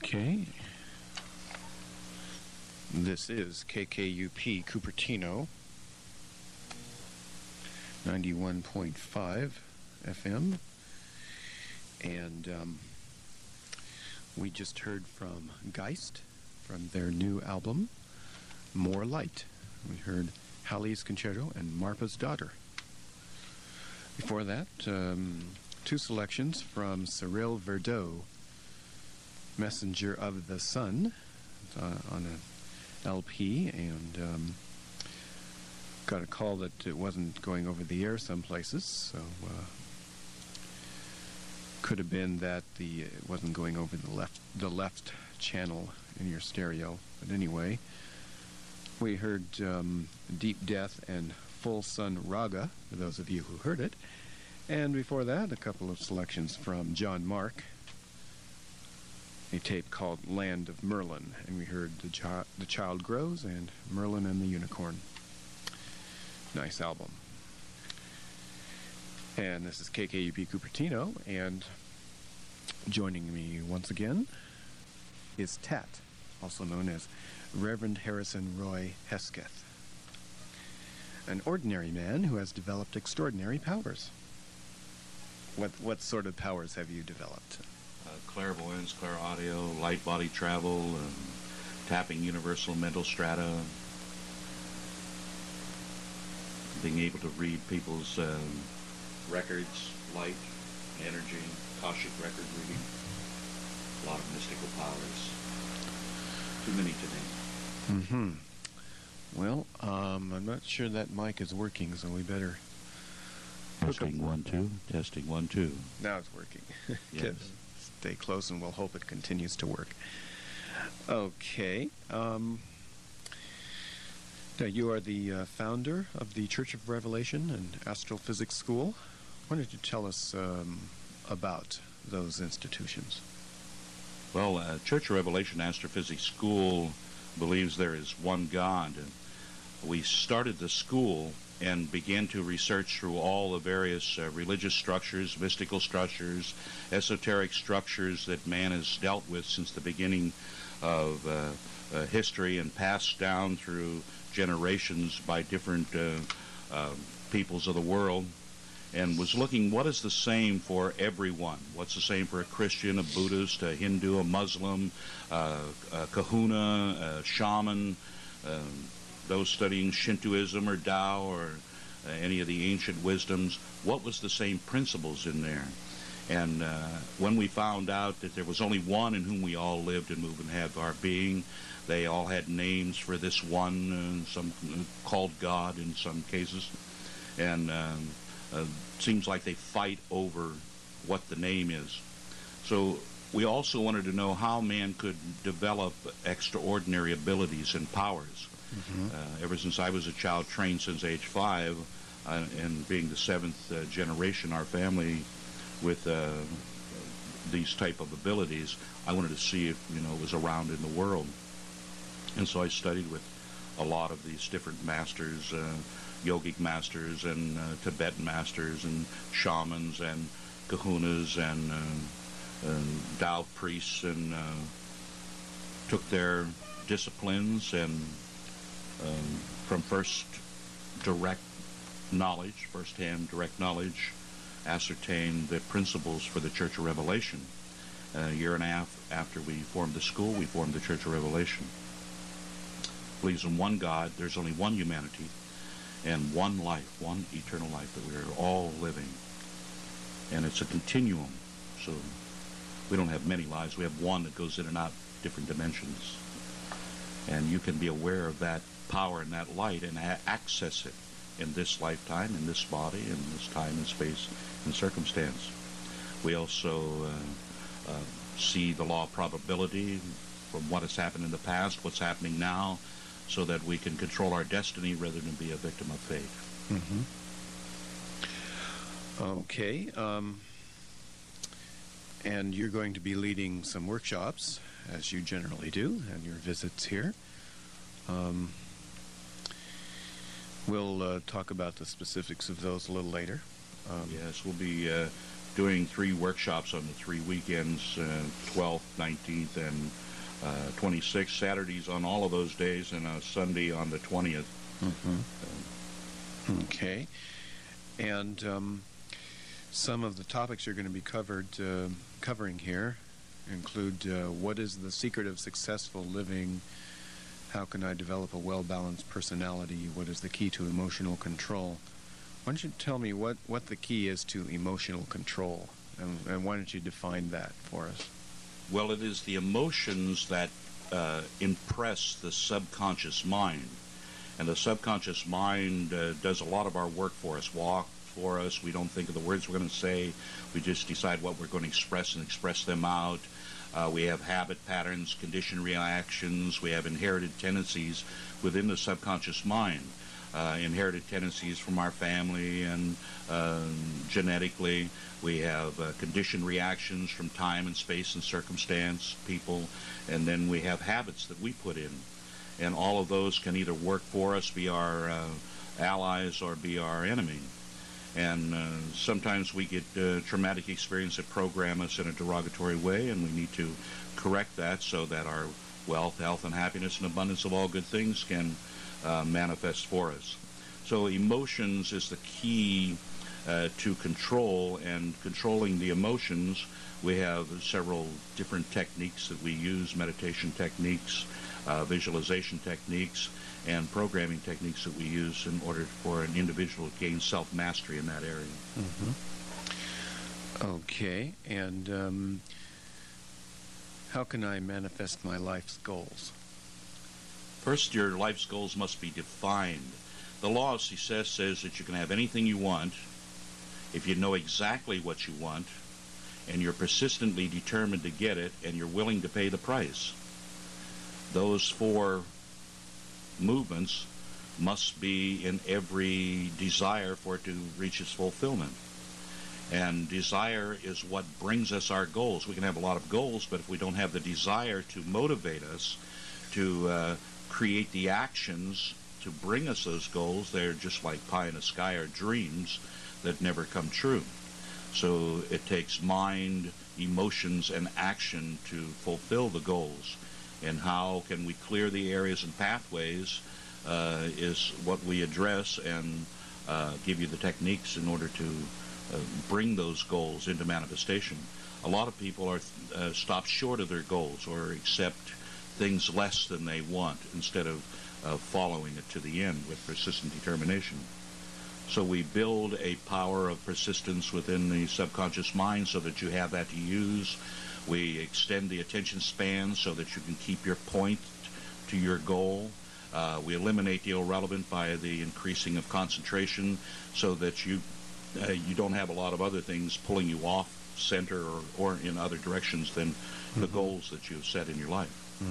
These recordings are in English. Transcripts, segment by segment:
Okay. This is KKUP Cupertino, 91.5 FM. And we just heard from Geist from their new album, More Light. We heard Halley's Concerto and Marpa's Daughter. Before that, two selections from Cyril Verdeaux, Messenger of the Sun, on an LP, and got a call that it wasn't going over the air some places, so could have been that it wasn't going over the left channel in your stereo. But anyway, we heard Deep Death and Full Sun Raga, for those of you who heard it. And before that, a couple of selections from John Mark, a tape called Land of Merlin. And we heard The Child Grows and Merlin and the Unicorn. Nice album. And this is KKUP Cupertino, and joining me once again is Tat, also known as Reverend Harrison Roy Hesketh, an ordinary man who has developed extraordinary powers. What sort of powers have you developed? Clairvoyance, clairaudio, light body travel, tapping universal mental strata, being able to read people's records, light, energy, Akashic record reading, a lot of mystical powers. Too many to name. Well, I'm not sure that mic is working, so we better... Testing 1 2. Testing 1 2. Now it's working. Yes. Stay close, and we'll hope it continues to work. Okay. Now you are the founder of the Church of Revelation and Astrophysics School. Why don't you tell us about those institutions? Well, Church of Revelation Astrophysics School believes there is one God. We started the school and began to research through all the various religious structures, mystical structures, esoteric structures that man has dealt with since the beginning of history and passed down through generations by different peoples of the world, and was looking what is the same for everyone. What's the same for a Christian, a Buddhist, a Hindu, a Muslim, a kahuna, a shaman, those studying Shintoism or Tao or any of the ancient wisdoms. What was the same principles in there? And when we found out that there was only one in whom we all lived and moved and have our being, they all had names for this one, some called God in some cases, and seems like they fight over what the name is. So we also wanted to know how man could develop extraordinary abilities and powers. Ever since I was a child, trained since age 5, and being the 7th generation, our family with these type of abilities, I wanted to see if it was around in the world. And so I studied with a lot of these different masters, yogic masters and Tibetan masters and shamans and kahunas and Tao priests, and took their disciplines and from first-hand direct knowledge, ascertained the principles for the Church of Revelation. A year and a half after we formed the school, we formed the Church of Revelation. Believes in one God, there's only one humanity, and one life, one eternal life that we are all living. And it's a continuum, so we don't have many lives. We have one that goes in and out different dimensions. And you can be aware of that power and that light and access it in this lifetime, in this body, in this time and space and circumstance. We also see the law of probability from what has happened in the past, what's happening now, so that we can control our destiny rather than be a victim of fate. Okay. And you're going to be leading some workshops, as you generally do, and your visits here. We'll talk about the specifics of those a little later. Yes, we'll be doing 3 workshops on the 3 weekends, 12th, 19th, and 26th, Saturdays on all of those days, and a Sunday on the 20th. Okay. And some of the topics you're going to be covering here include what is the secret of successful living? How can I develop a well-balanced personality? What is the key to emotional control? Why don't you tell me what the key is to emotional control, and why don't you define that for us? Well, it is the emotions that impress the subconscious mind. And the subconscious mind does a lot of our work for us, walk for us. We don't think of the words we're going to say. We just decide what we're going to express and express them out. We have habit patterns, conditioned reactions. We have inherited tendencies within the subconscious mind. Inherited tendencies from our family and genetically. We have conditioned reactions from time and space and circumstance, people, and then we have habits that we put in. And all of those can either work for us, be our allies, or be our enemy. And sometimes we get traumatic experiences that program us in a derogatory way, and we need to correct that so that our wealth, health, and happiness and abundance of all good things can manifest for us. So emotions is the key to control, and controlling the emotions. We have several different techniques that we use, meditation techniques, visualization techniques, and programming techniques that we use in order for an individual to gain self-mastery in that area. Okay, and how can I manifest my life's goals? First, your life's goals must be defined. The law of success says that you can have anything you want if you know exactly what you want, and you're persistently determined to get it, and you're willing to pay the price. Those 4 movements must be in every desire for it to reach its fulfillment. And desire is what brings us our goals. We can have a lot of goals, but if we don't have the desire to motivate us to create the actions to bring us those goals, they're just like pie in the sky or dreams that never come true. So it takes mind, emotions, and action to fulfill the goals. And how can we clear the areas and pathways is what we address, and give you the techniques in order to bring those goals into manifestation. A lot of people are stop short of their goals or accept things less than they want instead of following it to the end with persistent determination. So we build a power of persistence within the subconscious mind so that you have that to use. We extend the attention span so that you can keep your point to your goal. We eliminate the irrelevant by the increasing of concentration so that you don't have a lot of other things pulling you off center or in other directions than the goals that you've set in your life.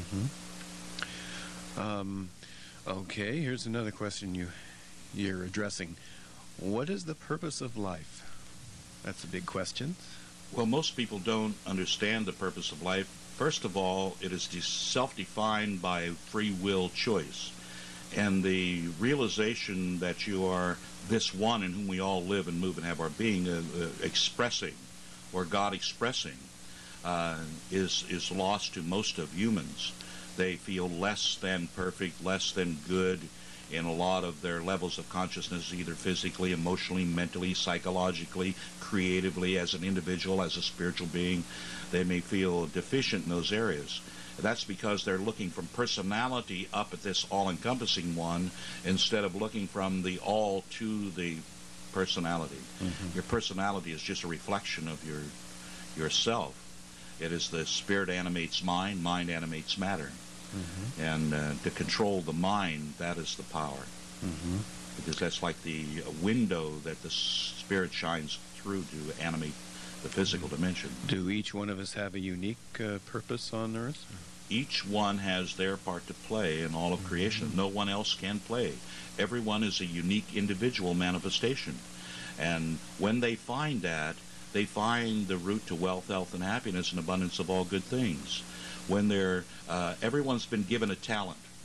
Okay, here's another question you're addressing. What is the purpose of life? That's a big question. Well, most people don't understand the purpose of life. First of all, it is self-defined by free will choice. And the realization that you are this one in whom we all live and move and have our being, expressing, or God expressing, is lost to most of humans. They feel less than perfect, less than good in a lot of their levels of consciousness, either physically, emotionally, mentally, psychologically, creatively, as an individual, as a spiritual being. They may feel deficient in those areas. That's because they're looking from personality up at this all-encompassing one instead of looking from the all to the personality. Your personality is just a reflection of yourself. It is the spirit animates mind, mind animates matter. And to control the mind, that is the power. Because that's like the window that the spirit shines through to animate the physical dimension. Do each one of us have a unique purpose on Earth? Each one has their part to play in all of creation. No one else can play. Everyone is a unique individual manifestation. And when they find that, they find the route to wealth, health, and happiness and abundance of all good things. When everyone's been given a talent.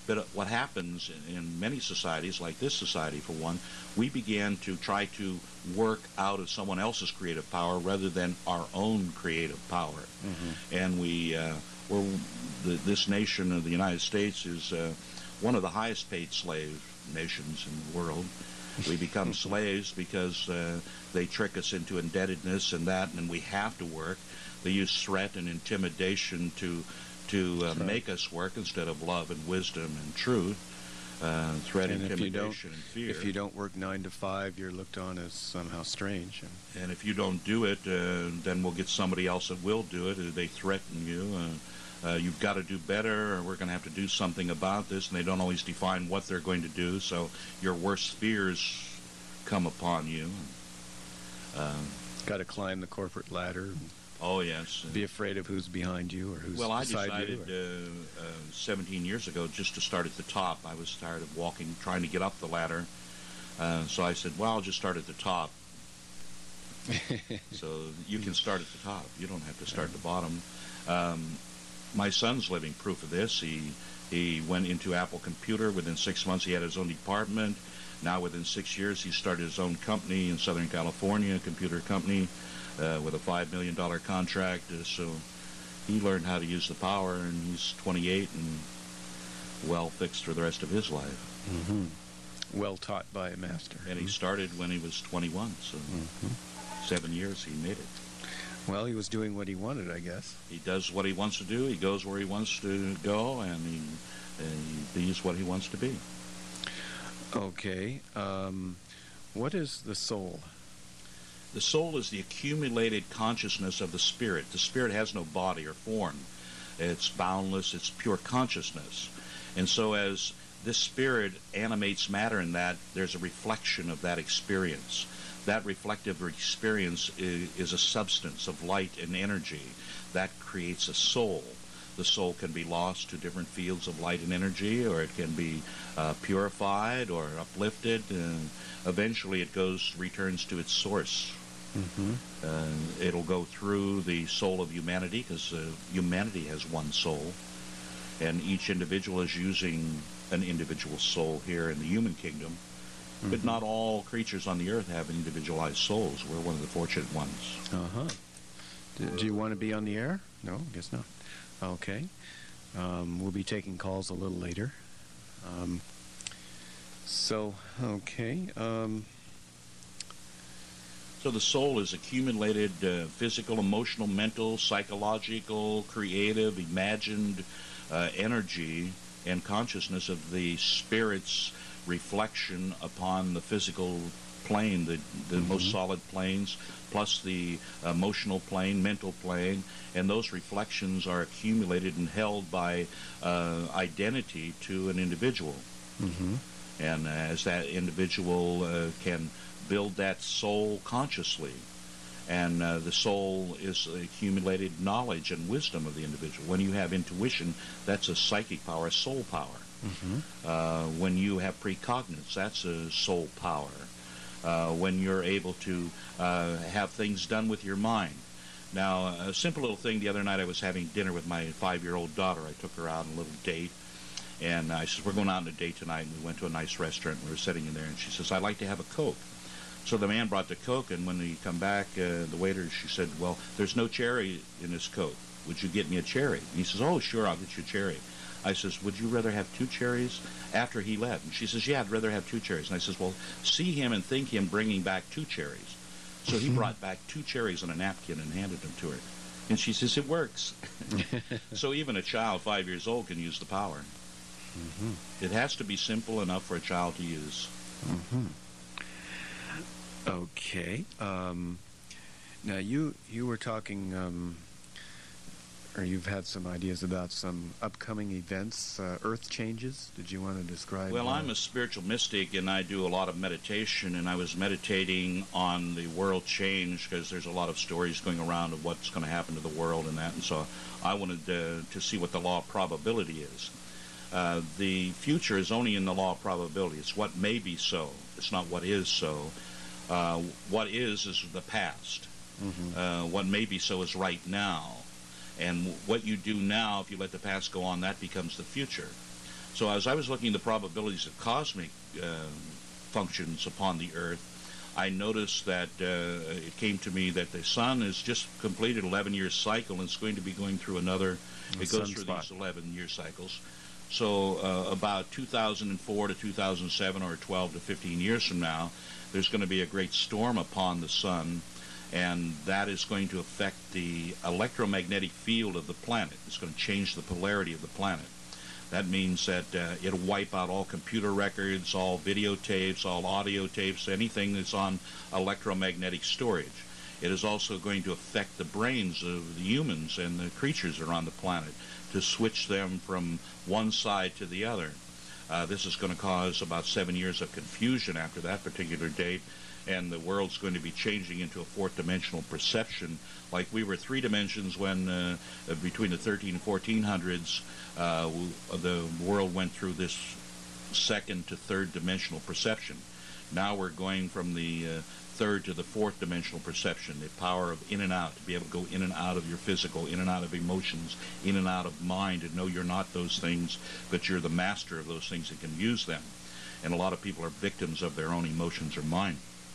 But what happens in many societies, like this society for one, we began to try to work out of someone else's creative power rather than our own creative power. And this nation of the United States is one of the highest paid slave nations in the world. We become slaves because they trick us into indebtedness and that, and we have to work. They use threat and intimidation to make us work instead of love and wisdom and truth. Threat, and intimidation, and fear. If you don't work 9 to 5, you're looked on as somehow strange. And if you don't do it, then we'll get somebody else that will do it. They threaten you. You've got to do better, or we're going to have to do something about this. And they don't always define what they're going to do, so your worst fears come upon you. Got to climb the corporate ladder. Oh, yes. Be afraid of who's behind you or who's beside you. Well, I decided 17 years ago just to start at the top. I was tired of walking, trying to get up the ladder. So I said, well, I'll just start at the top. So you can start at the top. You don't have to start at the bottom. My son's living proof of this. He went into Apple Computer. Within 6 months, he had his own department. Now, within 6 years, he started his own company in Southern California, a computer company. With a $5 million contract, so he learned how to use the power, and he's 28 and well fixed for the rest of his life. Well taught by a master. And he started when he was 21, so 7 years he made it. Well, he was doing what he wanted, I guess. He does what he wants to do. He goes where he wants to go, and he bees what he wants to be. Okay. What is the soul? The soul is the accumulated consciousness of the spirit. The spirit has no body or form. It's boundless. It's pure consciousness. And so as this spirit animates matter in that, there's a reflection of that experience. That reflective experience is a substance of light and energy. That creates a soul. The soul can be lost to different fields of light and energy, or it can be purified or uplifted, and eventually it returns to its source. It'll go through the soul of humanity, because humanity has one soul, and each individual is using an individual soul here in the human kingdom. But not all creatures on the earth have individualized souls. We're one of the fortunate ones. Do you want to be on the air? No, I guess not. Okay. We'll be taking calls a little later. Okay. So the soul is accumulated physical, emotional, mental, psychological, creative, imagined energy and consciousness of the spirit's reflection upon the physical plane, the most solid planes, plus the emotional plane, mental plane, and those reflections are accumulated and held by identity to an individual. And as that individual can build that soul consciously, and the soul is accumulated knowledge and wisdom of the individual. When you have intuition, that's a psychic power, a soul power. When you have precognition, that's a soul power. When you're able to have things done with your mind. Now, a simple little thing, the other night I was having dinner with my 5-year-old daughter. I took her out on a little date, and I said, we're going out on a date tonight, and we went to a nice restaurant, and we were sitting in there, and she says, I'd like to have a Coke. So the man brought the Coke, and when he come back, the waiter, she said, well, there's no cherry in this Coke. Would you get me a cherry? And he says, oh, sure, I'll get you a cherry. I says, would you rather have 2 cherries? After he left. And she says, yeah, I'd rather have 2 cherries. And I says, well, see him and think him bringing back 2 cherries. So he brought back 2 cherries on a napkin and handed them to her. And she says, it works. So even a child 5 years old can use the power. It has to be simple enough for a child to use. Okay. Now, you were talking, or you've had some ideas about some upcoming events, earth changes. Did you want to describe? Well, I'm a spiritual mystic, and I do a lot of meditation, and I was meditating on the world change because there's a lot of stories going around of what's going to happen to the world and that, and so I wanted to see what the law of probability is. The future is only in the law of probability. It's what may be so. It's not what is so. What is the past. What may be so is right now. And what you do now, if you let the past go on, that becomes the future. So as I was looking at the probabilities of cosmic functions upon the Earth, I noticed that it came to me that the sun has just completed 11-year cycle and it's going to be going through another. It goes through these 11-year cycles. So about 2004 to 2007, or 12 to 15 years from now, there's going to be a great storm upon the sun, and that is going to affect the electromagnetic field of the planet. It's going to change the polarity of the planet. That means that it'll wipe out all computer records, all videotapes, all audio tapes, anything that's on electromagnetic storage. It is also going to affect the brains of the humans and the creatures that are on the planet, to switch them from one side to the other. This is going to cause about 7 years of confusion after that particular date, and the world's going to be changing into a fourth-dimensional perception. Like we were three dimensions when, between the 13 and 1400s, the world went through this second to third dimensional perception. Now we're going from the third to the fourth dimensional perception, the power of in and out, to be able to go in and out of your physical, in and out of emotions, in and out of mind, and know you're not those things, but you're the master of those things and can use them. And a lot of people are victims of their own emotions or mind.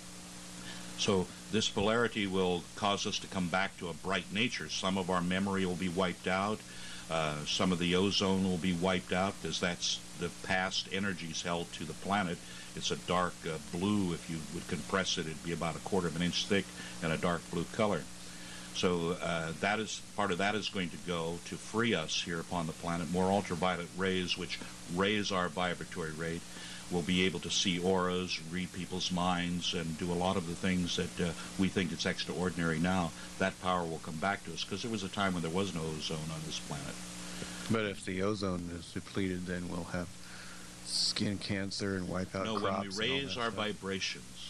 So this polarity will cause us to come back to a bright nature. Some of our memory will be wiped out. Some of the ozone will be wiped out, because that's the past energies held to the planet. It's a dark blue. If you would compress it, it'd be about 1/4 of an inch thick and a dark blue color. So that is part of that is going to go to free us here upon the planet. More ultraviolet rays, which raise our vibratory rate. We'll be able to see auras, read people's minds, and do a lot of the things that we think it's extraordinary now. That power will come back to us, because there was a time when there was no ozone on this planet. But if the ozone is depleted, then we'll have skin cancer and wipe out crops. No, when we raise our vibrations,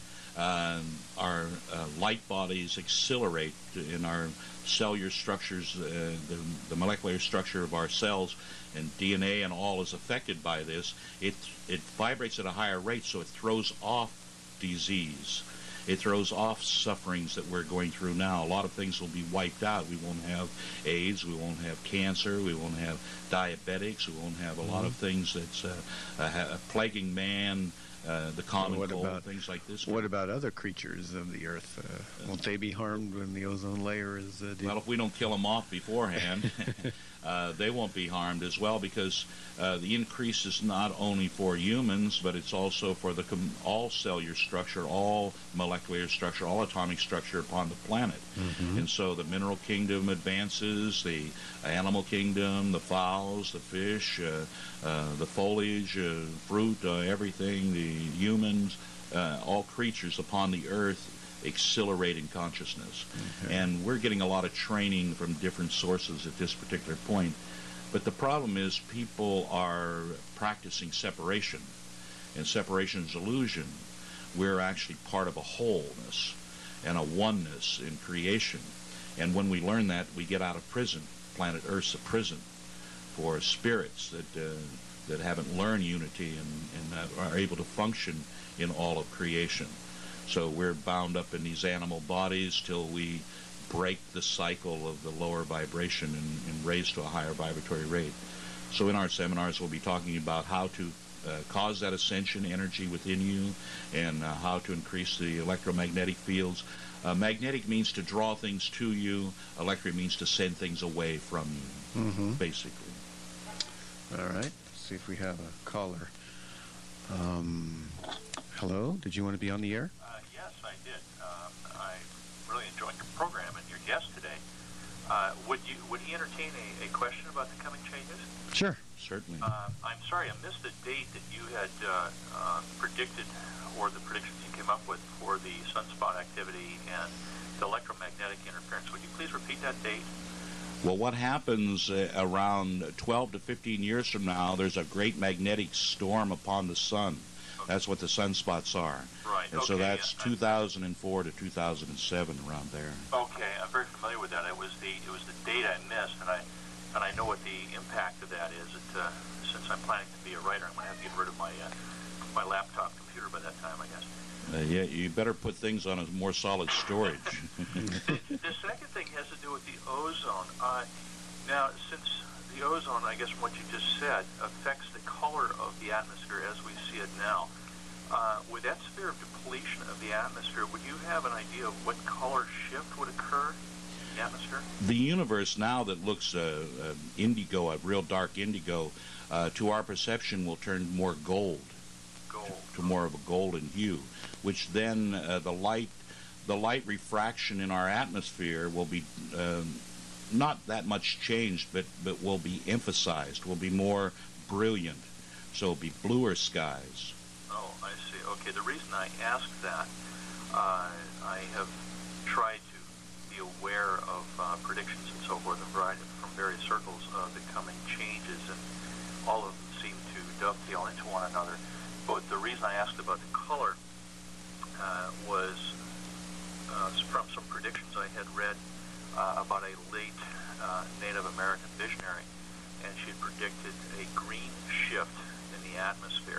our light bodies accelerate in our cellular structures. The molecular structure of our cells and DNA and all is affected by this. It vibrates at a higher rate, so it throws off disease. It throws off sufferings that we're going through now. A lot of things will be wiped out. We won't have AIDS. We won't have cancer. We won't have diabetics. We won't have a lot of things that's plaguing man, the common cold, things like this. What about other creatures of the Earth? Won't they be harmed when the ozone layer is well, if we don't kill them off beforehand, they won't be harmed as well, because the increase is not only for humans, but it's also for the all cellular structure, all molecular structure, all atomic structure upon the planet. And so the mineral kingdom advances, the animal kingdom, the fowls, the fish, the foliage, fruit, everything, the humans, all creatures upon the earth accelerate in consciousness. And we're getting a lot of training from different sources at this particular point. But the problem is people are practicing separation, and separation is illusion. We're actually part of a wholeness and a oneness in creation. And when we learn that, we get out of prison. Planet Earth's a prison for spirits that haven't learned unity and are able to function in all of creation. So we're bound up in these animal bodies till we break the cycle of the lower vibration and raise to a higher vibratory rate. So in our seminars, we'll be talking about how to cause that ascension energy within you, and how to increase the electromagnetic fields. Magnetic means to draw things to you. Electric means to send things away from you, basically. All right. Let's see if we have a caller. Hello? Did you want to be on the air? Yes, I did. I really enjoyed your program and your guest today. Would he entertain a question about the coming changes? Sure. Certainly. I'm sorry, I missed the date that you had predicted, or the predictions you came up with for the sunspot activity and the electromagnetic interference. Would you please repeat that date? Well, what happens around 12 to 15 years from now, there's a great magnetic storm upon the sun. That's what the sunspots are. Right. And so that's 2004 to 2007, around there. Okay, I'm very familiar with that. It was the date I missed, and I know what the impact of that is. Since I'm planning to be a writer, I'm going to have to get rid of my laptop computer by that time, I guess. Yeah, you better put things on a more solid storage. The second thing has to do with the ozone. Now, since the ozone, I guess from what you just said, affects the color of the atmosphere as we see it now, with that severe depletion of the atmosphere, would you have an idea of what color shift would occur in the atmosphere? The universe now that looks indigo, a real dark indigo, to our perception will turn more gold, to more of a golden hue, which then the light refraction in our atmosphere will be not that much changed, but will be emphasized, will be more brilliant. So it'll be bluer skies. Oh, I see. Okay, the reason I asked that, I have tried to be aware of predictions and so forth from various circles of the coming changes, and all of them seem to dovetail into one another. But the reason I asked about the color was from some predictions I had read about a late Native American visionary, and she had predicted a green shift in the atmosphere,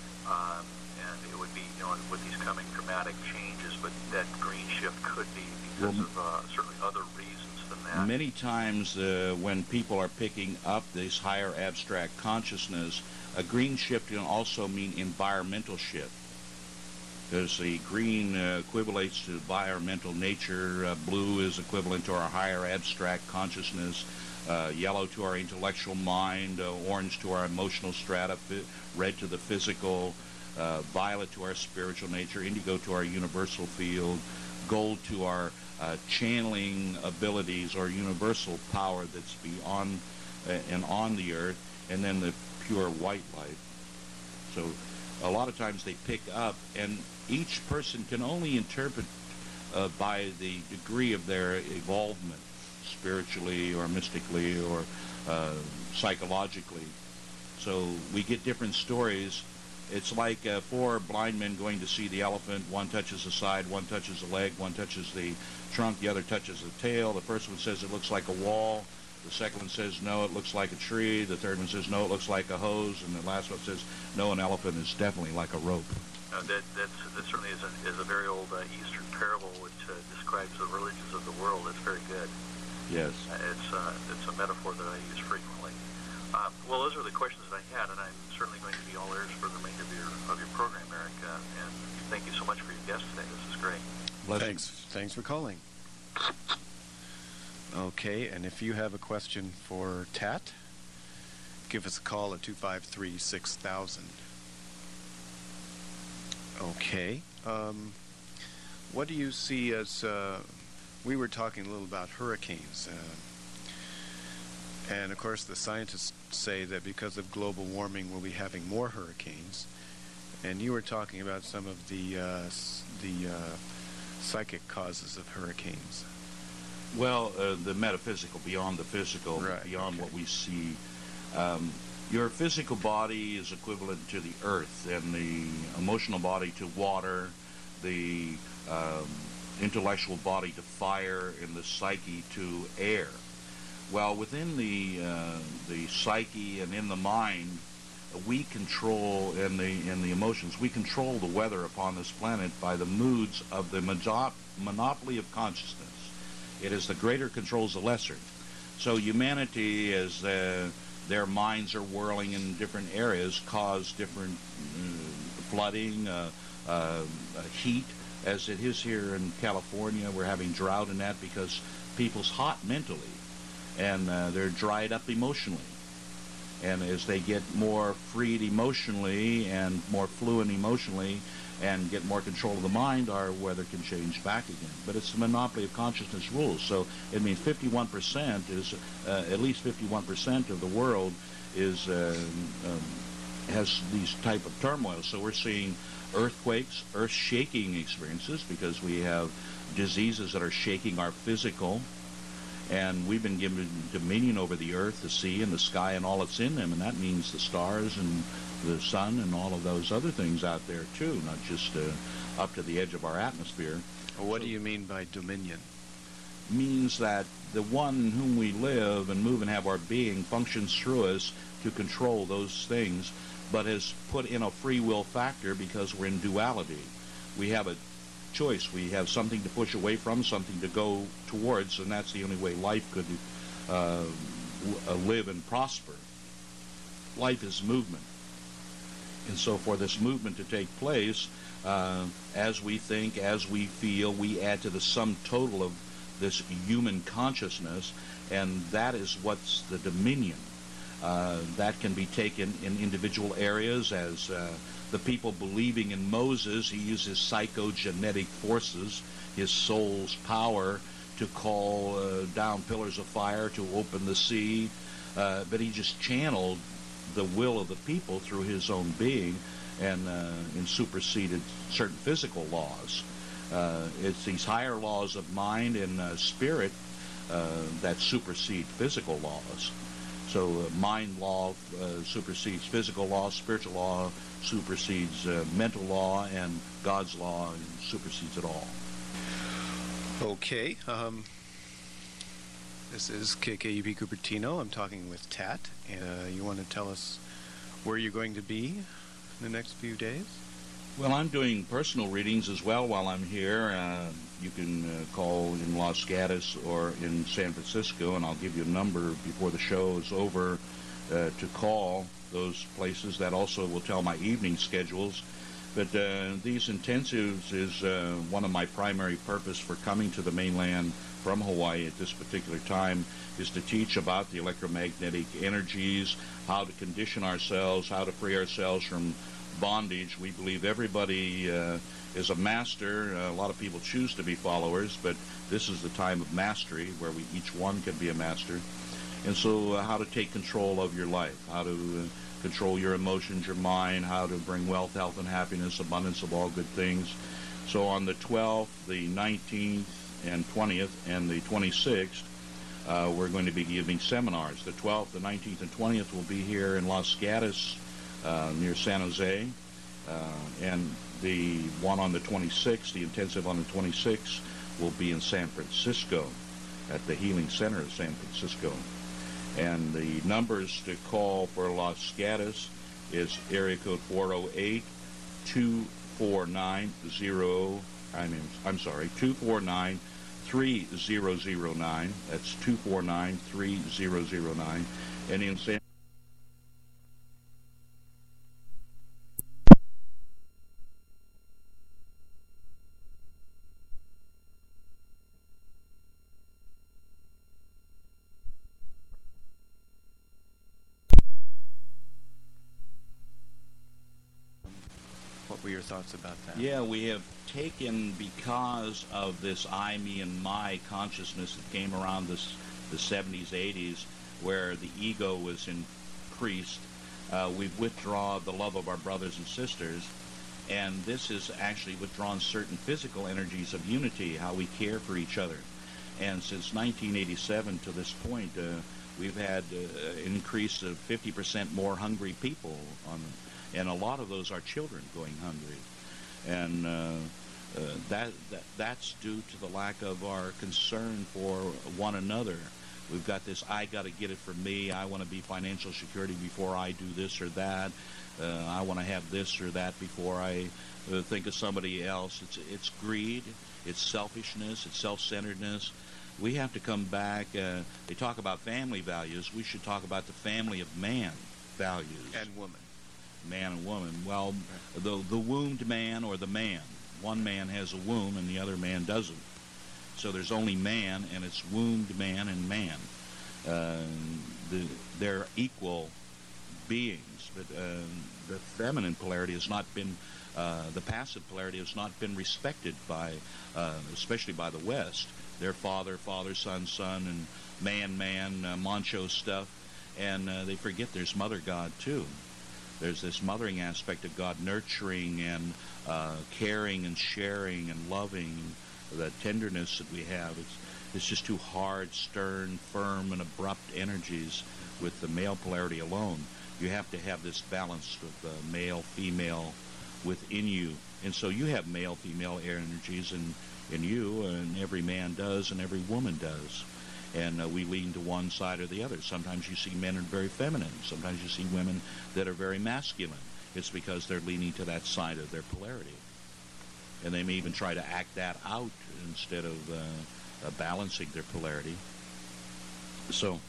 and it would be, with these coming dramatic changes, but that green shift could be because of certainly other reasons than that. Many times when people are picking up this higher abstract consciousness, a green shift can also mean environmental shift. Because the green equivalates to environmental nature, blue is equivalent to our higher abstract consciousness, yellow to our intellectual mind, orange to our emotional strata, red to the physical, violet to our spiritual nature, indigo to our universal field, gold to our channeling abilities or universal power that's beyond and on the earth, and then the pure white light. So a lot of times they pick up, and each person can only interpret by the degree of their involvement, spiritually or mystically or psychologically. So we get different stories. It's like four blind men going to see the elephant. One touches the side, one touches the leg, one touches the trunk, the other touches the tail. The first one says it looks like a wall. The second one says, no, it looks like a tree. The third one says, no, it looks like a hose. And the last one says, no, an elephant is definitely like a rope. That certainly is a very old Eastern parable which describes the religions of the world. It's very good. Yes. It's a metaphor that I use frequently. Well, those are the questions that I had, and I'm certainly going to be all ears for the remainder of your program, Eric. And thank you so much for your guest today. This is great. Thanks for calling. Okay, and if you have a question for Tat, give us a call at 253-6000. Okay. What do you see as... we were talking a little about hurricanes. And, of course, the scientists say that because of global warming, we'll be having more hurricanes. And you were talking about some of the psychic causes of hurricanes. Well, the metaphysical, beyond the physical, right, beyond okay. what we see. Your physical body is equivalent to the earth, and the emotional body to water, the intellectual body to fire, and the psyche to air. Well, within the psyche and in the mind, we control, and the emotions, we control the weather upon this planet by the moods of the monopoly of consciousness. It is the greater controls the lesser. So humanity, as their minds are whirling in different areas, cause different flooding, heat, as it is here in California. We're having drought and that because people's hot mentally, and they're dried up emotionally. And as they get more freed emotionally and more fluent emotionally and get more control of the mind, our weather can change back again. But it's the monopoly of consciousness rules. So it means 51% is, at least 51% of the world is has these type of turmoil. So we're seeing earthquakes, earth-shaking experiences, because we have diseases that are shaking our physical. And we've been given dominion over the earth, the sea, and the sky, and all that's in them. And that means the stars and the sun and all of those other things out there, too, not just up to the edge of our atmosphere. What do you mean by dominion? Means that the one in whom we live and move and have our being functions through us to control those things, but has put in a free will factor because we're in duality. We have a choice. We have something to push away from, something to go towards, and that's the only way life could live and prosper. Life is movement. And so for this movement to take place, as we think, as we feel, we add to the sum total of this human consciousness, and that is what's the dominion. That can be taken in individual areas as the people believing in Moses. He used his psychogenetic forces, his soul's power, to call down pillars of fire, to open the sea, but he just channeled the will of the people through his own being and superseded certain physical laws. It's these higher laws of mind and spirit that supersede physical laws. So mind law supersedes physical law, spiritual law supersedes mental law, and God's law supersedes it all. Okay. This is KKUP Cupertino. I'm talking with Tat. You want to tell us where you're going to be in the next few days? Well, I'm doing personal readings as well while I'm here. You can call in Los Gatos or in San Francisco, and I'll give you a number before the show is over to call those places. That also will tell my evening schedules. But these intensives is one of my primary purpose for coming to the mainland from Hawaii at this particular time, is to teach about the electromagnetic energies, how to condition ourselves, how to free ourselves from bondage. We believe everybody is a master. A lot of people choose to be followers, but this is the time of mastery where each one can be a master. And so how to take control of your life, how to control your emotions, your mind, how to bring wealth, health, and happiness, abundance of all good things. So on the 12th, the 19th, and 20th, and the 26th, we're going to be giving seminars. The 12th, the 19th, and 20th will be here in Los Gatos, near San Jose, and the one on the 26th, the intensive on the 26th, will be in San Francisco at the Healing Center of San Francisco. And the numbers to call for Los Gatos is area code 249-3009. That's 249-3009. And in San What were your thoughts about that? Yeah, we have taken, because of this I, me, and my consciousness that came around the 70s, 80s, where the ego was increased, we've withdrawn the love of our brothers and sisters, and this has actually withdrawn certain physical energies of unity, how we care for each other. And since 1987 to this point, we've had an increase of 50% more hungry people and a lot of those are children going hungry, and that's due to the lack of our concern for one another. We've got this, I got to get it for me, I want to be financial security before I do this or that, I want to have this or that before I think of somebody else. It's greed, it's selfishness, it's self-centeredness. We have to come back. They talk about family values. We should talk about the family of man values. And woman. Man and woman. Well, the wombed man or the man. One man has a womb and the other man doesn't. So there's only man, and it's wombed man and man. They're equal beings, but the feminine polarity has not been, the passive polarity has not been respected by, especially by the West. They're father, son, and man, macho stuff, and they forget there's Mother God too. There's this mothering aspect of God, nurturing and caring and sharing and loving, the tenderness that we have. It's just too hard, stern, firm, and abrupt energies with the male polarity alone. You have to have this balance with male, female within you. And so you have male, female energies in you, and every man does, and every woman does. And we lean to one side or the other. Sometimes you see men that are very feminine. Sometimes you see women that are very masculine. It's because they're leaning to that side of their polarity. And they may even try to act that out instead of balancing their polarity. So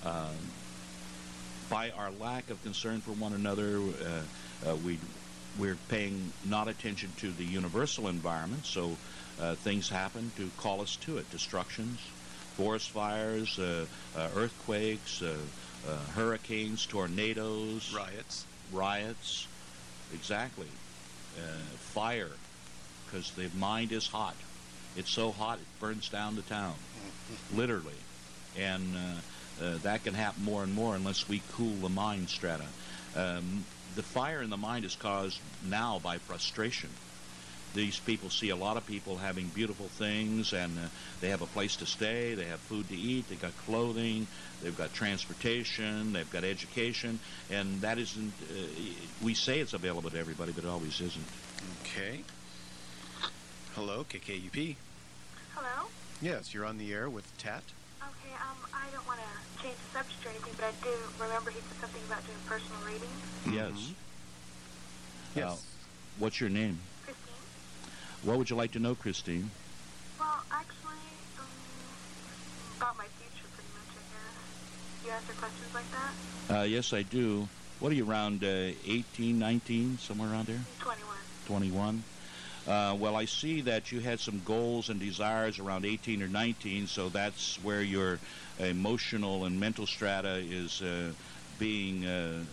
By our lack of concern for one another, we're paying not attention to the universal environment, so things happen to call us to it. Destructions, forest fires, earthquakes, hurricanes, tornadoes. Riots, exactly. Fire, because the mind is hot. It's so hot it burns down the town, literally. And that can happen more and more unless we cool the mind strata. The fire in the mind is caused now by frustration. These people see a lot of people having beautiful things, and they have a place to stay, they have food to eat, they've got clothing, they've got transportation, they've got education, and that isn't, we say it's available to everybody, but it always isn't. Okay. Hello, KKUP. Hello? Yes, you're on the air with Tat. Okay, I don't want to change the subject or anything, but I do remember he said something about doing personal readings. Yes. Yes. What's your name? Christine? What would you like to know, Christine? Well, actually, about my future, pretty much, I guess. You answer questions like that? Yes, I do. What are you, around 18, 19, somewhere around there? 21. 21. Well, I see that you had some goals and desires around 18 or 19, so that's where your emotional and mental strata is being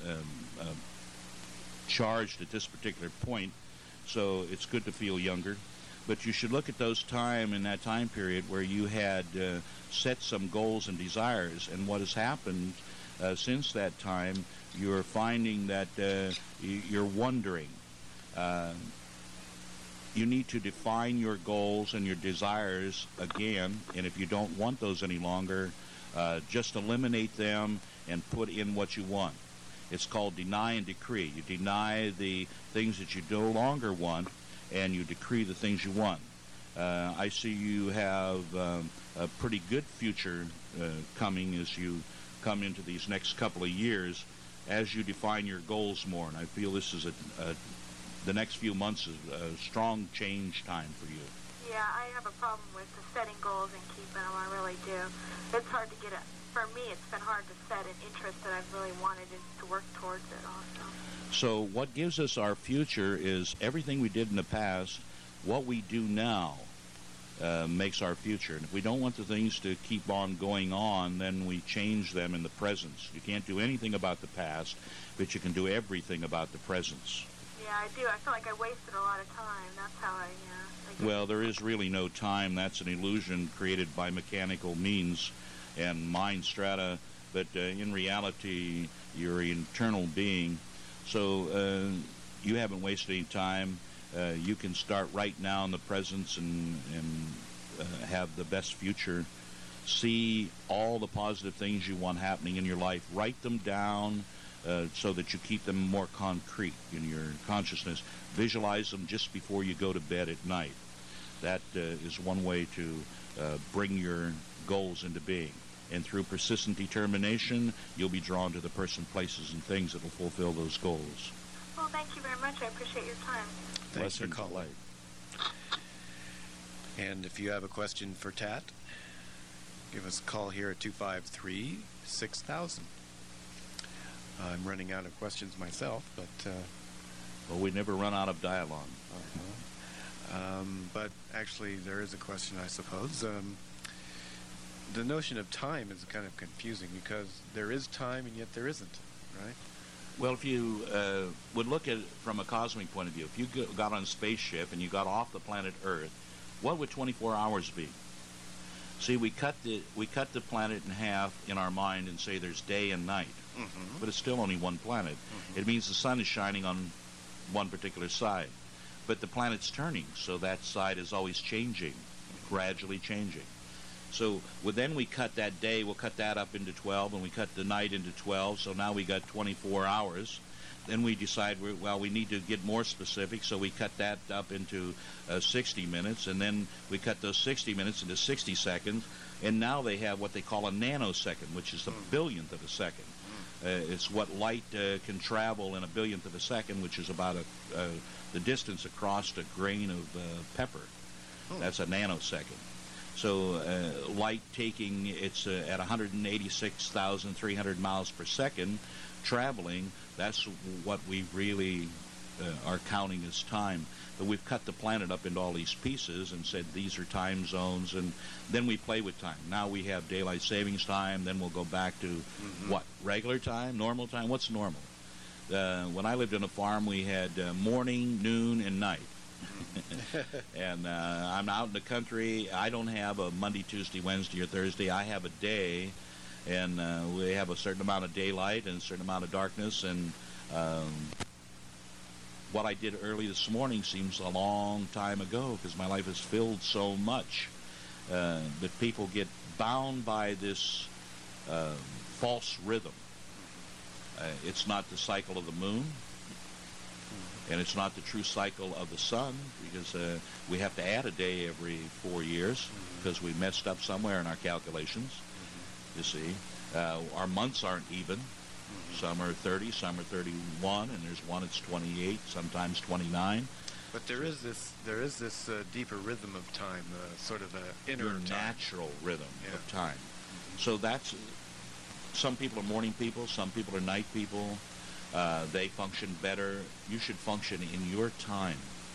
charged at this particular point. So it's good to feel younger. But you should look at those time in that time period where you had set some goals and desires, and what has happened since that time, you're finding that you're wondering. You need to define your goals and your desires again, and if you don't want those any longer, just eliminate them and put in what you want. It's called deny and decree. You deny the things that you no longer want, and you decree the things you want. I see you have a pretty good future coming as you come into these next couple of years as you define your goals more, and I feel this is the next few months is a strong change time for you. Yeah, I have a problem with the setting goals and keeping them. I really do. It's hard to get it. For me, it's been hard to set an interest that I've really wanted to work towards it also. So what gives us our future is everything we did in the past. What we do now makes our future. And if we don't want the things to keep on going on, then we change them in the presence. You can't do anything about the past, but you can do everything about the presence. Yeah, I do. I feel like I wasted a lot of time. That's how I Well, there is really no time. That's an illusion created by mechanical means and mind strata. But in reality, you're an eternal being. So you haven't wasted any time. You can start right now in the presence and have the best future. See all the positive things you want happening in your life. Write them down so that you keep them more concrete in your consciousness. Visualize them just before you go to bed at night. That is one way to bring your goals into being. And through persistent determination, you'll be drawn to the person, places, and things that will fulfill those goals. Well, thank you very much. I appreciate your time. Thanks for calling. And if you have a question for Tat, give us a call here at 253-6000. I'm running out of questions myself, but... well, we never run out of dialogue. But actually, there is a question, I suppose. The notion of time is kind of confusing because there is time and yet there isn't, right? Well, if you would look at it from a cosmic point of view, if you got on a spaceship and you got off the planet Earth, what would 24 hours be? See, we cut the planet in half in our mind and say there's day and night, but it's still only one planet. It means the sun is shining on one particular side, but the planet's turning, so that side is always changing, gradually changing. So then we cut that day, we'll cut that up into 12, and we cut the night into 12, so now we got 24 hours. Then we decide, we need to get more specific, so we cut that up into 60 minutes, and then we cut those 60 minutes into 60 seconds, and now they have what they call a nanosecond, which is the billionth of a second. It's what light can travel in a billionth of a second, which is about the distance across a grain of pepper. That's a nanosecond. So light taking, it's at 186,300 miles per second, traveling, that's what we really are counting as time. But we've cut the planet up into all these pieces and said these are time zones, and then we play with time. Now we have daylight savings time, then we'll go back to what? Regular time? Normal time? What's normal? When I lived on a farm, we had morning, noon, and night. And I'm out in the country. I don't have a Monday, Tuesday, Wednesday, or Thursday. I have a day, and we have a certain amount of daylight and a certain amount of darkness. And what I did early this morning seems a long time ago because my life is filled so much that people get bound by this false rhythm. It's not the cycle of the moon, and it's not the true cycle of the sun, because we have to add a day every 4 years because we messed up somewhere in our calculations, you see. Our months aren't even. Some are 30, some are 31, and there's one that's 28, sometimes 29. But there is this deeper rhythm of time, sort of an inner Your time. natural rhythm of time. So that's, some people are morning people, some people are night people. They function better. You should function in your time,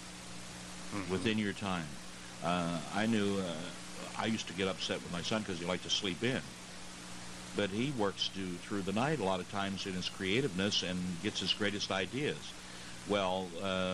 within your time. I knew I used to get upset with my son because he liked to sleep in. But he works through the night a lot of times in his creativeness and gets his greatest ideas. Well,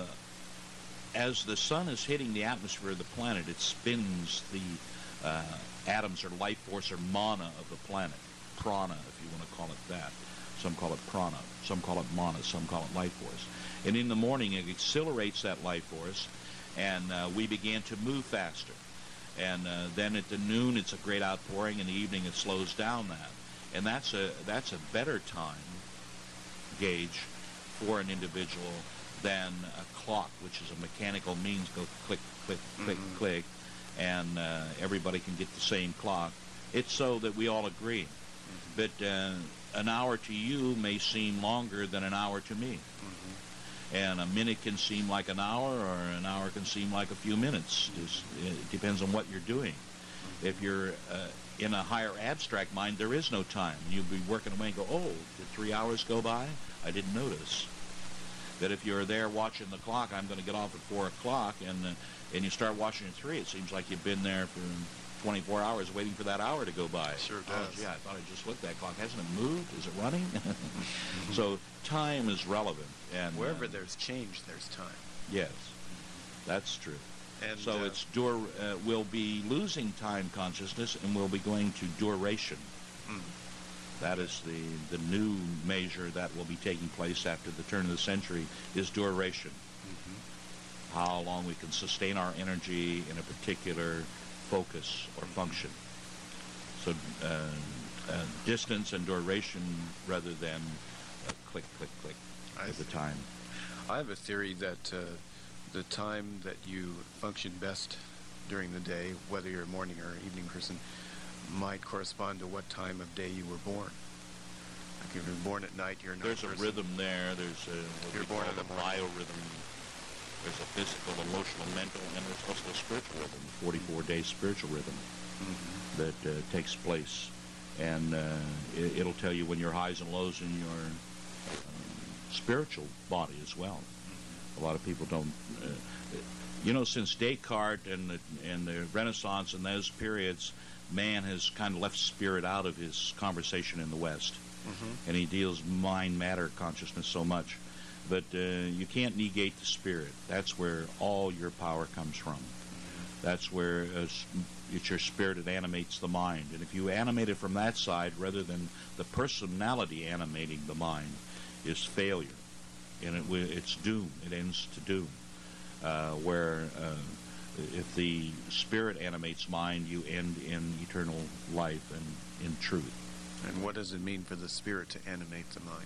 as the sun is hitting the atmosphere of the planet, it spins the atoms or life force or mana of the planet. Prana, if you want to call it that. Some call it prana, some call it mana, some call it life force. And in the morning, it accelerates that life force, and we began to move faster. And then at the noon, it's a great outpouring. In the evening, it slows down that. And that's a better time gauge for an individual than a clock, which is a mechanical means, go click, click, click, click, and everybody can get the same clock. It's so that we all agree. But an hour to you may seem longer than an hour to me. And a minute can seem like an hour, or an hour can seem like a few minutes. It depends on what you're doing. If you're in a higher abstract mind, there is no time. You'll be working away and go, oh, did 3 hours go by? I didn't notice. That if you're there watching the clock, I'm going to get off at 4 o'clock, and you start watching at 3, it seems like you've been there for 24 hours waiting for that hour to go by. Sure does. Oh, gee, I thought I just looked at that clock. Hasn't it moved? Is it running? So time is relevant. And wherever there's change, there's time. Yes, that's true. And so we'll be losing time consciousness, and we'll be going to duration. That is the new measure that will be taking place after the turn of the century, is duration. How long we can sustain our energy in a particular focus or function. So distance and duration rather than click, click, click at the time. I have a theory that the time that you function best during the day, whether you're a morning or evening person, might correspond to what time of day you were born. Like if you're born at night, you're a night There's person. a rhythm there. There's You're born in the morning. biorhythm. There's a physical, emotional, mental, and there's also a spiritual rhythm, 44-day spiritual rhythm that takes place. And it'll tell you when your highs and lows in your spiritual body as well. A lot of people don't... since Descartes and the Renaissance and those periods, man has kind of left spirit out of his conversation in the West. And he deals mind-matter consciousness so much. But you can't negate the spirit. That's where all your power comes from. That's where it's your spirit that animates the mind. And if you animate it from that side rather than the personality animating the mind, is failure. And it's doom. It ends to doom. Where if the spirit animates mind, you end in eternal life and in truth. And what does it mean for the spirit to animate the mind?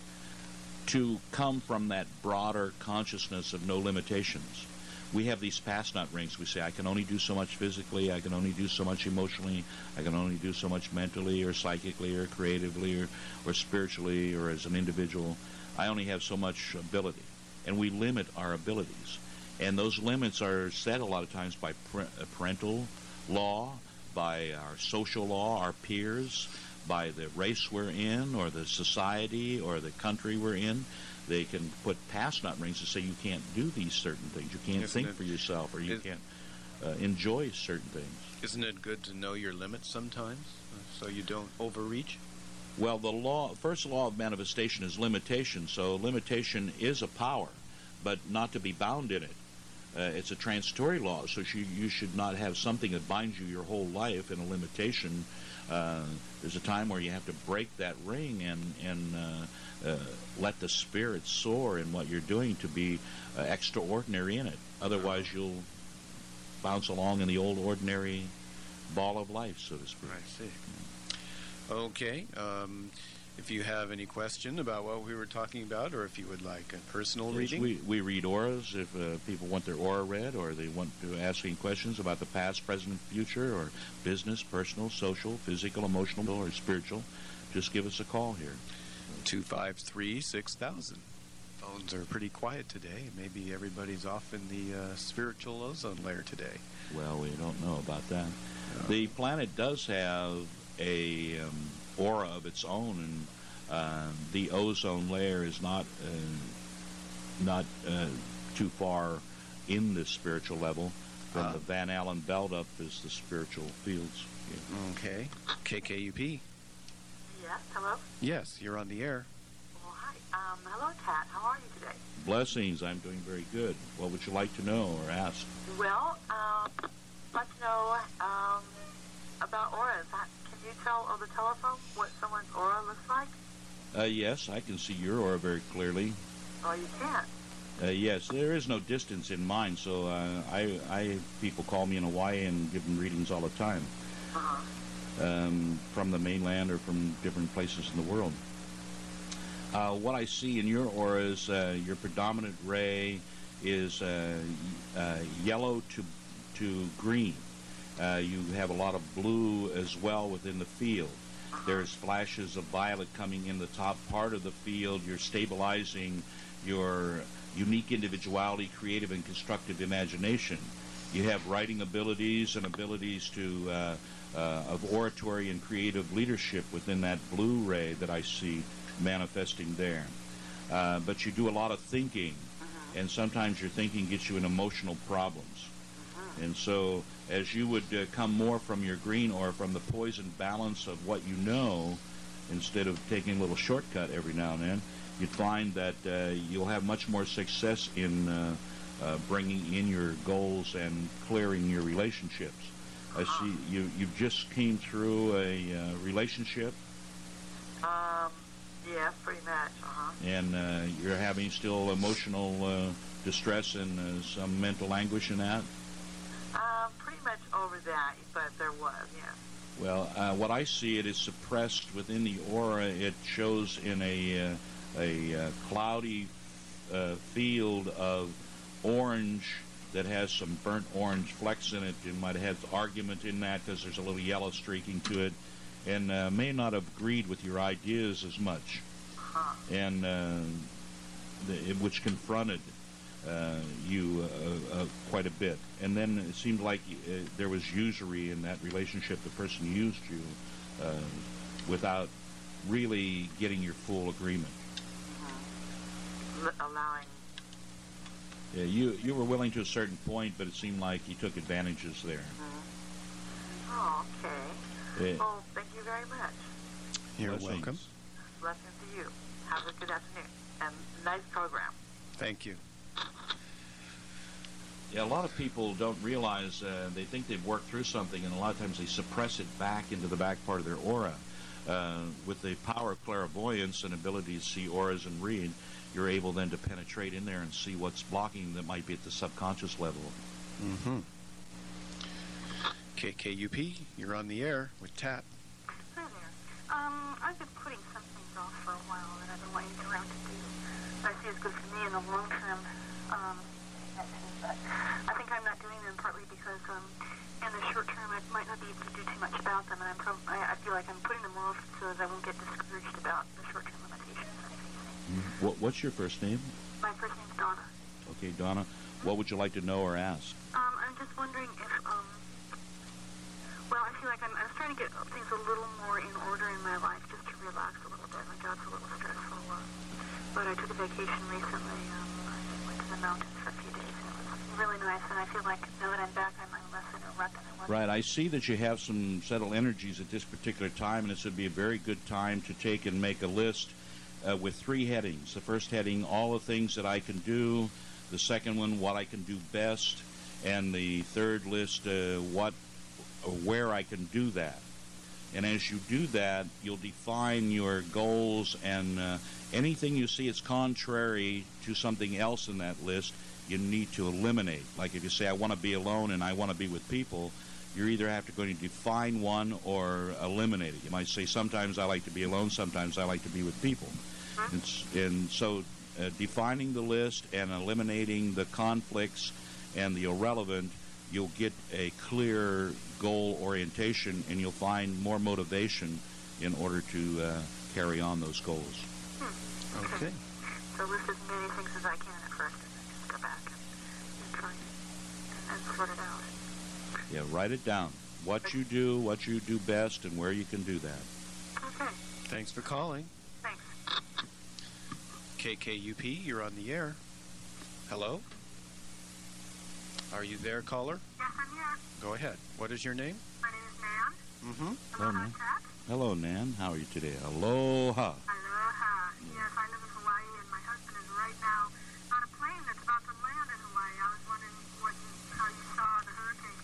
To come from that broader consciousness of no limitations. We have these pass-nut rings. We say, I can only do so much physically, I can only do so much emotionally, I can only do so much mentally or psychically or creatively or spiritually or as an individual. I only have so much ability. And we limit our abilities. And those limits are set a lot of times by parental law, by our social law, our peers, by the race we're in, or the society, or the country we're in. They can put past nut rings to say you can't do these certain things. You can't think for yourself, or you can't enjoy certain things. Isn't it good to know your limits sometimes, so you don't overreach? Well, the first law of manifestation is limitation. So limitation is a power, but not to be bound in it. It's a transitory law, so you should not have something that binds you your whole life in a limitation. There's a time where you have to break that ring and let the spirit soar in what you're doing to be extraordinary in it. Otherwise, you'll bounce along in the old ordinary ball of life, so to speak. I see. Okay. If you have any question about what we were talking about, or if you would like a personal reading. We read auras if people want their aura read, or they want to ask any questions about the past, present, future, or business, personal, social, physical, emotional, or spiritual. Just give us a call here. 253-6000. Phones are pretty quiet today. Maybe everybody's off in the spiritual ozone layer today. Well, we don't know about that. The planet does have a aura of its own, and the ozone layer is not too far in the spiritual level. From the Van Allen belt up is the spiritual fields. Yeah. Okay. KKUP. Yes, hello? Yes, you're on the air. Well, hi. Hello, Tat. How are you today? Blessings. I'm doing very good. What would you like to know or ask? Well, I'd like to know about auras. Can you tell over the telephone what someone's aura looks like? Yes, I can see your aura very clearly. Oh, you can? Yes, there is no distance in mine, so people call me in Hawaii and give them readings all the time. Uh-huh. From the mainland or from different places in the world. What I see in your aura is your predominant ray is yellow to green. You have a lot of blue as well within the field. There's flashes of violet coming in the top part of the field. You're stabilizing your unique individuality, creative and constructive imagination. You have writing abilities and abilities of oratory and creative leadership within that blue ray that I see manifesting there. But you do a lot of thinking, and sometimes your thinking gets you in emotional problems. And so as you would come more from your green or from the poison balance of what you know, instead of taking a little shortcut every now and then, you'd find that you'll have much more success in bringing in your goals and clearing your relationships. I see you just came through a relationship. Yeah, pretty much. And you're having still emotional distress and some mental anguish in that? Pretty much over that, but there was, yeah. Well, what I see, it is suppressed within the aura. It shows in a cloudy field of orange that has some burnt orange flecks in it. You might have argument in that because there's a little yellow streaking to it, and may not have agreed with your ideas as much, and which confronted you quite a bit. And then it seemed like there was usury in that relationship. The person used you without really getting your full agreement. Allowing. Yeah, you were willing to a certain point, but it seemed like he took advantages there. Oh, okay. Well, thank you very much. You're Blessings. welcome. Blessings to you. Have a good afternoon. And nice program. Thank you. Yeah, a lot of people don't realize they think they've worked through something, and a lot of times they suppress it back into the back part of their aura. With the power of clairvoyance and ability to see auras and read, you're able then to penetrate in there and see what's blocking that might be at the subconscious level. Mm-hmm. KKUP, you're on the air with Tat. Hi there. I've been putting some things off for a while that I've been waiting around to do. I see it's good for me in the long term. But I think I'm not doing them partly because in the short term I might not be able to do too much about them, and I feel like I'm putting them off so that I won't get discouraged about the short-term limitations. What's your first name? My first name's Donna. Okay, Donna. What would you like to know or ask? I'm just wondering if, well, I feel feel like I'm starting to get things a little more in order in my life, just to relax a little bit. My job's a little stressful, but I took a vacation recently. I went to the mountains for a few days, and it was really nice, and I feel like now that I'm back, I'm less in a rut than I was. Right. I see that you have some settled energies at this particular time, and this would be a very good time to take and make a list with 3 headings. The first heading, all the things that I can do. The second one, what I can do best. And the third list, where I can do that. And as you do that, you'll define your goals, and anything you see is contrary to something else in that list, you need to eliminate. Like if you say, I want to be alone and I want to be with people, you either have to go and define one or eliminate it. You might say, sometimes I like to be alone, sometimes I like to be with people. And so defining the list and eliminating the conflicts and the irrelevant, you'll get a clear goal orientation, and you'll find more motivation in order to carry on those goals. Okay. So list as many things as I can at first, and then just go back and try and sort it out. Yeah, write it down. What you do best, and where you can do that. Okay. Thanks for calling. Thanks. KKUP, you're on the air. Hello? Are you there, caller? Yes, I'm here. Go ahead. What is your name? My name is Nan. Mm-hmm. Hello, Nan. Hello, Nan. How are you today? Aloha. Aloha. Yes, I live in Hawaii, and my husband is right now on a plane that's about to land in Hawaii. I was wondering how you saw the hurricane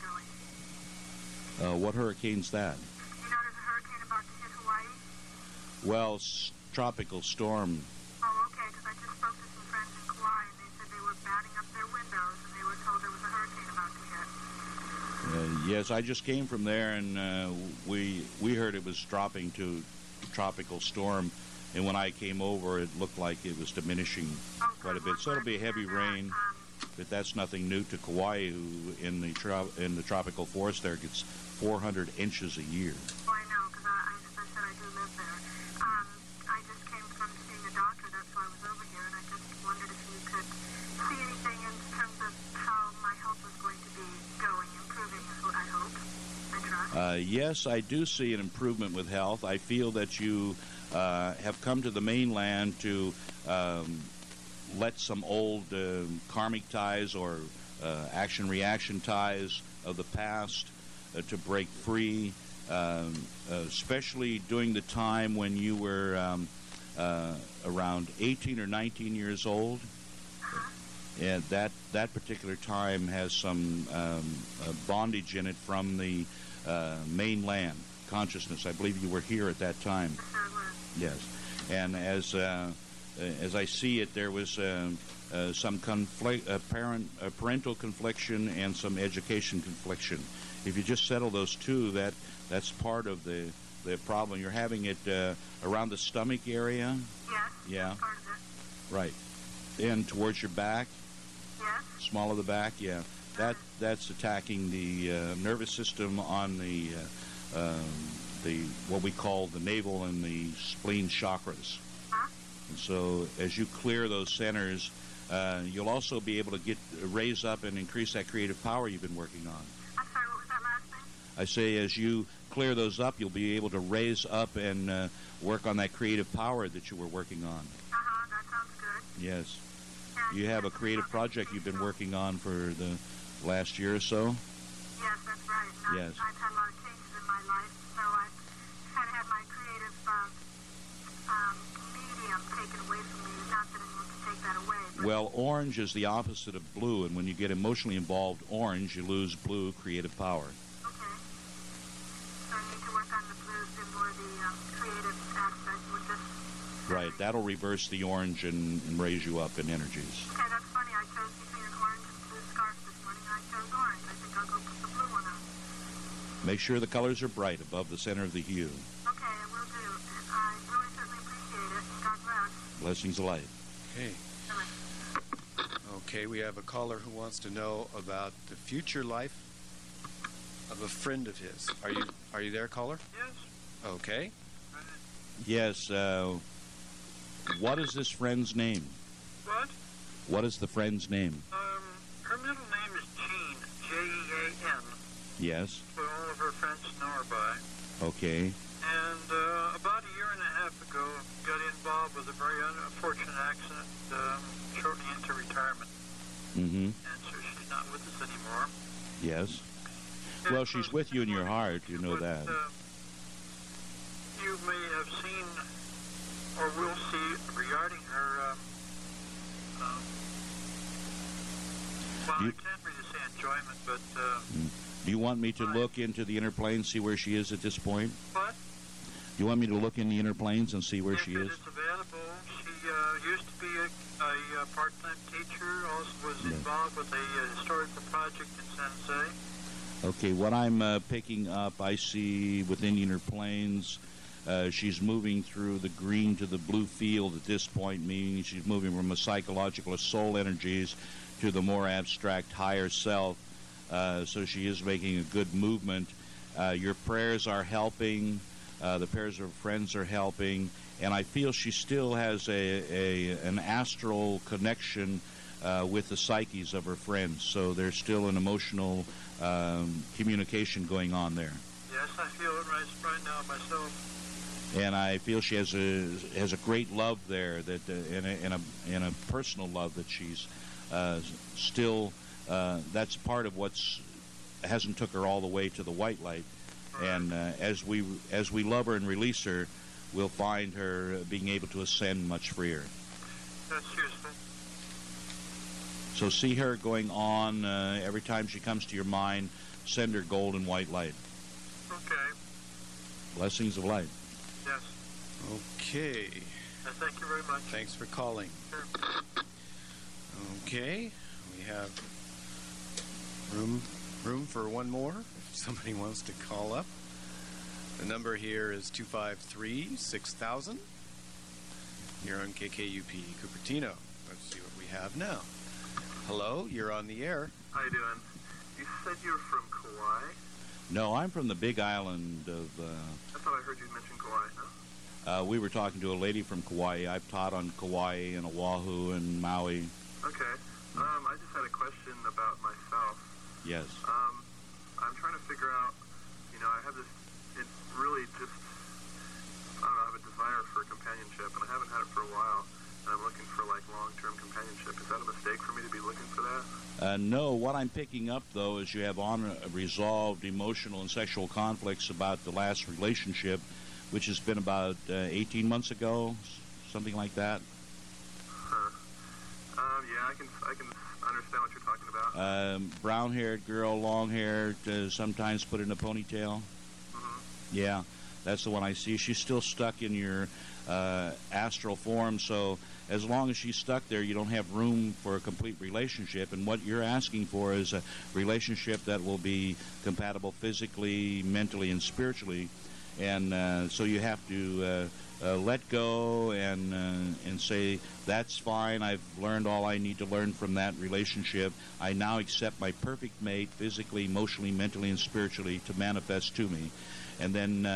going. What hurricane's that? You know there's a hurricane about to hit Hawaii? Well, tropical storm. Oh, okay, because I just spoke to some friends in Kauai, and they said they were batting up their windows, and they were told there was a hurricane about to hit. Yes, I just came from there, and we heard it was dropping to tropical storm, and when I came over, it looked like it was diminishing quite a bit. So it'll be heavy rain, but that's nothing new to Kauai, who in the tropical forest there gets 400 inches a year. Oh, I know, because as I said, I do live there. I just came from seeing a doctor, that's why I was over here, and I just wondered if you could see anything in terms of how my health was going to be going, improving is what I hope, I trust. Yes, I do see an improvement with health. I feel that you have come to the mainland to let some old karmic ties or action-reaction ties of the past to break free, especially during the time when you were around 18 or 19 years old. And that particular time has some bondage in it from the mainland consciousness. I believe you were here at that time. Yes. And as I see it, there was some parental confliction and some education confliction. If you just settle those two, that's part of the problem. You're having it around the stomach area. Yes. Yeah. That's part of it. Right. And towards your back. Yes. Small of the back. Yeah. That's attacking the nervous system on the what we call the navel and the spleen chakras. Huh? And so as you clear those centers, you'll also be able to raise up and increase that creative power you've been working on. I'm sorry, what was that last thing? I say as you clear those up, you'll be able to raise up and work on that creative power that you were working on. Uh-huh, that sounds good. Yes. Yeah, You have a creative project you've been working on for the last year or so? Yes, that's right. And Yes. I've had a lot of changes in my life, so I've kind of had my creative medium taken away from me. Not that anyone can take that away. But Well, orange is the opposite of blue, and when you get emotionally involved, orange, you lose blue creative power. okay. So I need to work on the blues and more the creative aspect with this. Right. That'll reverse the orange and raise you up in energies. Okay, that's funny. I chose between an orange and blue scarf this morning. I chose orange. I think I'll go put the blue one on. Make sure the colors are bright above the center of the hue. Okay, I will do. I really certainly appreciate it. God bless. Blessings of light. Okay. Okay, we have a caller who wants to know about the future life of a friend of his. Are you there, caller? Yes. Okay. Yes. What is this friend's name? What? What is the friend's name? Her middle name is Jean, Jean. Yes. But all of her friends know her by Okay. And about a year and a half ago, got involved with a very unfortunate accident shortly into retirement. Mm-hmm. And so she's not with us anymore. Yes. And Well, so she's with you in your heart. You know what, that. You may have seen or will see regarding her. Well, I can't really say enjoyment, but. Do you want me to look into the inner planes, see where she is at this point? What? You want me to look in the inner planes and see where she is? If it's available. She used to be a part-time teacher, also was involved with a historical project in San Jose. Okay, what I'm picking up, I see within the inner planes, she's moving through the green to the blue field at this point, meaning she's moving from a psychological soul energies to the more abstract higher self. So she is making a good movement. Your prayers are helping. The prayers of friends are helping. And I feel she still has an astral connection with the psyches of her friends. So there's still an emotional communication going on there. Yes, I feel it right now myself. And I feel she has a great love there, that in a personal love that she's still. That's part of what's hasn't took her all the way to the white light. Right. And as we love her and release her, we'll find her being able to ascend much freer. That's useful. So see her going on every time she comes to your mind. Send her gold and white light. Okay. Blessings of light. Yes. Okay. Thank you very much. Thanks for calling. Sure. Okay. We have room for one more if somebody wants to call up. The number here is 253-6000. You're on KKUP Cupertino. Let's see what we have now. Hello, you're on the air. How you doing? You said you were from Kauai? No, I'm from the Big Island of... I thought I heard you mention Kauai, no? We were talking to a lady from Kauai. I've taught on Kauai and Oahu and Maui. Okay. I just had a question about myself. Yes. I'm trying to figure out, I have this, it really just, I have a desire for companionship, and I haven't had it for a while, and I'm looking for, long-term companionship. Is that a mistake for me to be looking for that? No. What I'm picking up, though, is you have unresolved emotional and sexual conflicts about the last relationship, which has been about 18 months ago, something like that. Huh. Yeah, I can understand what you're talking about. Brown-haired girl, long-haired, sometimes put in a ponytail. Mm-hmm. Yeah, that's the one I see. She's still stuck in your astral form, so as long as she's stuck there, you don't have room for a complete relationship. And what you're asking for is a relationship that will be compatible physically, mentally, and spiritually. And so you have to let go and say, that's fine, I've learned all I need to learn from that relationship. I now accept my perfect mate physically, emotionally, mentally, and spiritually to manifest to me. And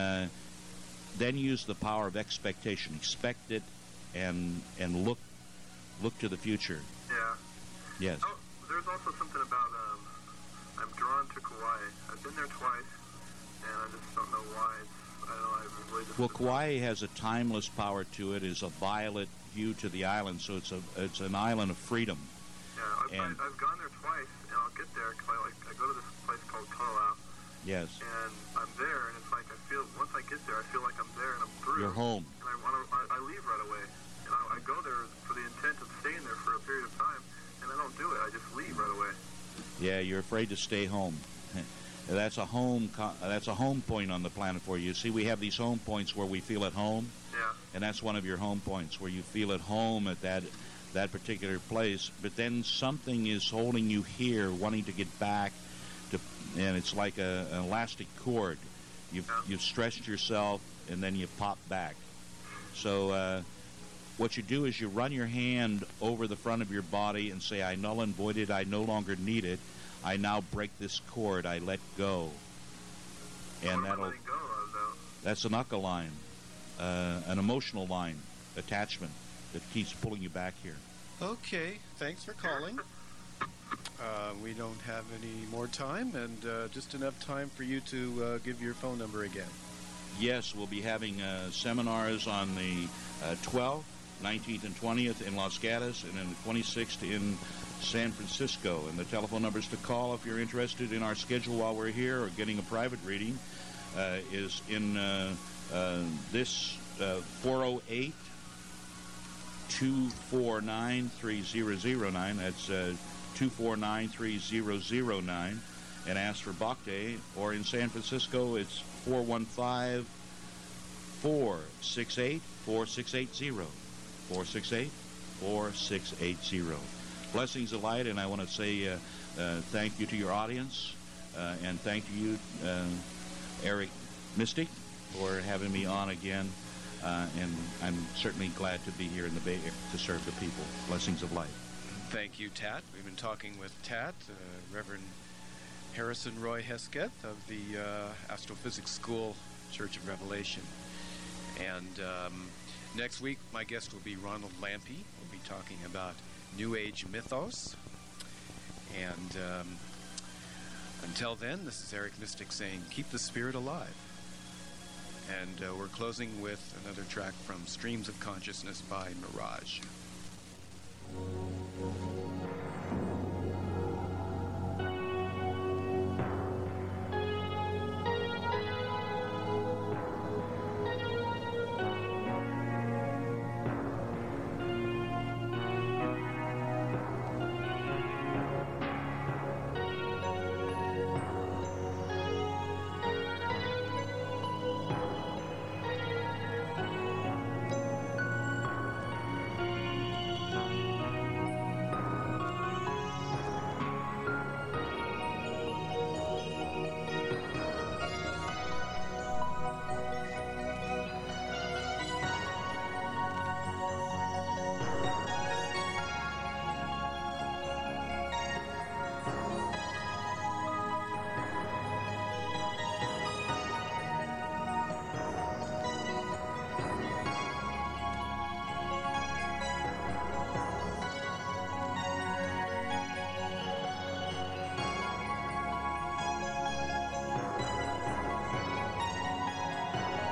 then use the power of expectation. Expect it and look to the future. Yeah. Yes. Oh, there's also something about I'm drawn to Kauai. I've been there twice, and I just don't know why. Well, Kauai has a timeless power to it. It's a violet hue to the island, so it's an island of freedom. Yeah, I've gone there twice, and I'll get there because I go to this place called Kolau. Yes. And I'm there, and it's like I feel once I get there, I feel like I'm there and I'm through. You're home. And I leave right away, and I go there for the intent of staying there for a period of time, and I don't do it. I just leave right away. Yeah, you're afraid to stay home. That's a home point on the planet for you. See, we have these home points where we feel at home. Yeah. And that's one of your home points where you feel at home at that particular place. But then something is holding you here, wanting to get back to, and it's like an elastic cord. You've stretched yourself and then you pop back. So what you do is you run your hand over the front of your body and say, I null and void it. I no longer need it. I now break this cord. I let go. And that's an ucca line, an emotional line, attachment that keeps pulling you back here. Okay, thanks for calling. We don't have any more time, and just enough time for you to give your phone number again. Yes, we'll be having seminars on the 12th, 19th, and 20th in Los Gatos, and then the 26th in San Francisco. And the telephone numbers to call if you're interested in our schedule while we're here or getting a private reading is in this 408 249-3009. That's 249-3009. And ask for Bhakti. Or in San Francisco, it's 415-468-4680. 468-4680. Blessings of light, and I want to say thank you to your audience, and thank you, Eric Mystic, for having me on again. And I'm certainly glad to be here in the Bay Area to serve the people. Blessings of light. Thank you, Tat. We've been talking with Tat, Reverend Harrison Roy Hesketh of the Astrophysics School, Church of Revelation. And next week, my guest will be Ronald Lampe. We'll be talking about New Age mythos. And until then, this is Eric Mystic saying, keep the spirit alive. And we're closing with another track from Streams of Consciousness by Mirage.